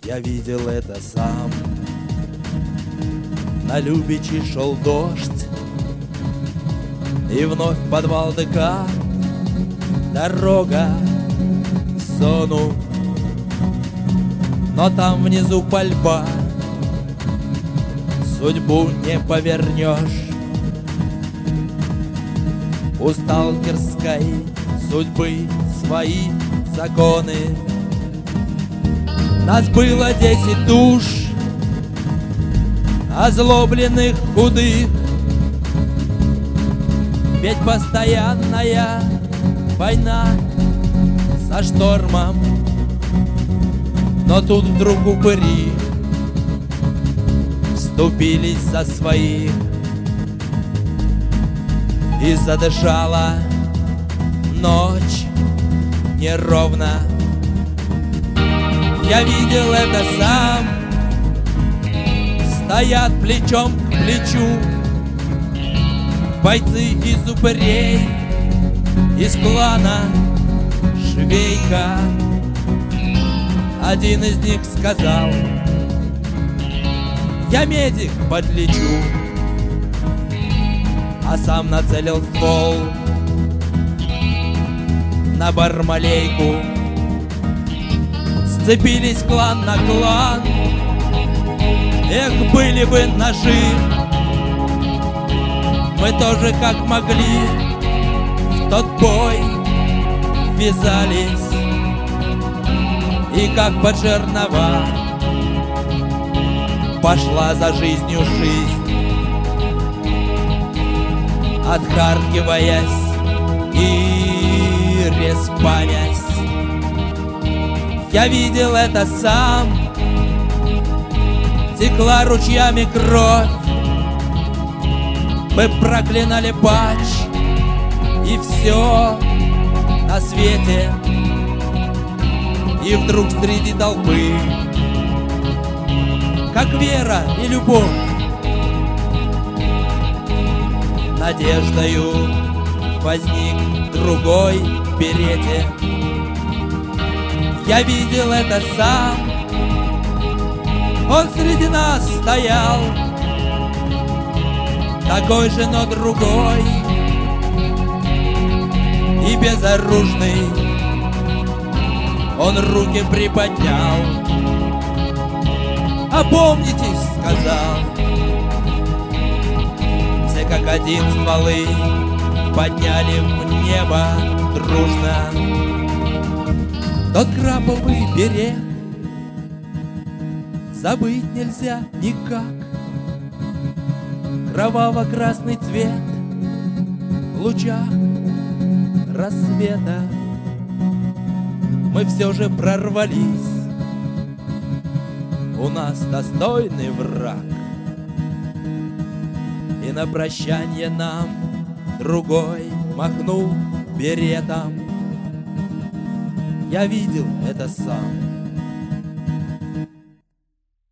Я видел это сам. На Любичи шел дождь, и вновь в подвал ДК дорога в зону. Но там внизу пальба, судьбу не повернешь. У сталкерской судьбы свои законы. Нас было 10 душ, озлобленных, худых. Ведь постоянная война со штормом. Но тут вдруг упыри вступились за своих. И задышала ночь неровно. Я видел это сам. Стоят плечом к плечу бойцы из упырей, из клана Швейка. Один из них сказал: я медик, подлечу. А сам нацелил ствол на Бармалейку. Сцепились клан на клан. Эх, были бы ножи, мы тоже как могли в тот бой ввязались. И как под жернова пошла за жизнью жизнь, отхаркиваясь и респанясь. Я видел это сам. Текла ручьями кровь. Мы проклинали патч и все на свете. И вдруг среди толпы, как вера и любовь, надеждою возник другой в берете. Я видел это сам. Он среди нас стоял, такой же, но другой, и безоружный. Он руки приподнял. Опомнитесь, сказал. Все как один стволы подняли в небо дружно. Тот краповый берет забыть нельзя никак. Кроваво-красный цвет в лучах рассвета. Мы все же прорвались. У нас достойный враг. И на прощанье нам другой махнул беретом. Я видел это сам.